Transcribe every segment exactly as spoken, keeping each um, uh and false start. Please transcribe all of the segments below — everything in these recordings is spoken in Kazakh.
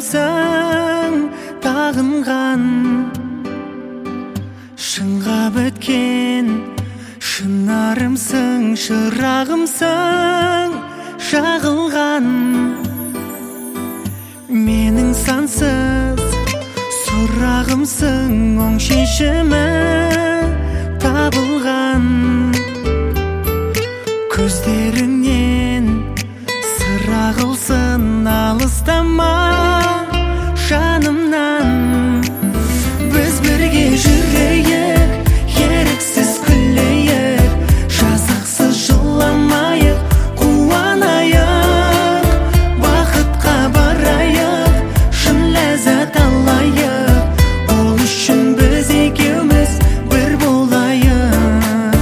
шырағымсың тағынған, шыңға біткен шынарымсың, шырағымсың жағылған. Менің сансыз сұрағымсың, оң шешімі табылған. Көздеріңнен сыр ағылсын, алыстама жанымнан. Біз бірге жүрейік, еріксіз күлейік, жазықсыз жыламайық, қуанайық, бақытқа барайық, шын ләззат алайық. Ол үшін біз екеуміз бір болайық.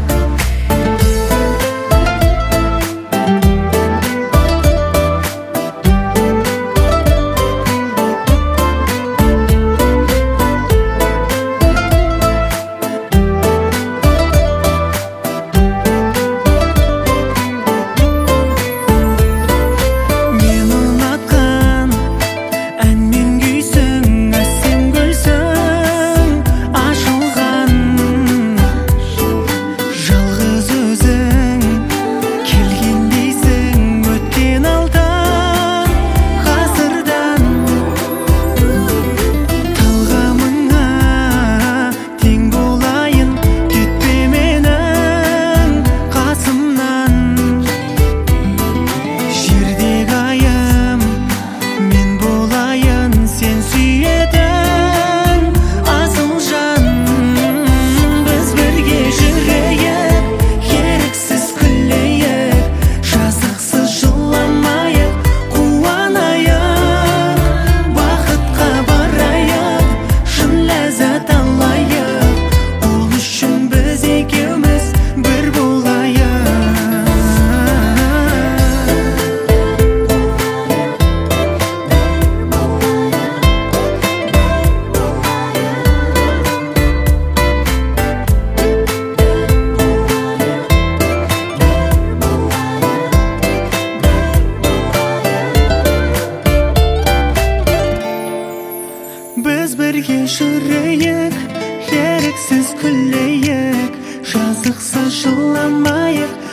Біз бірге жүрейік, еріксіз күлейік, жазықсыз жыламайық,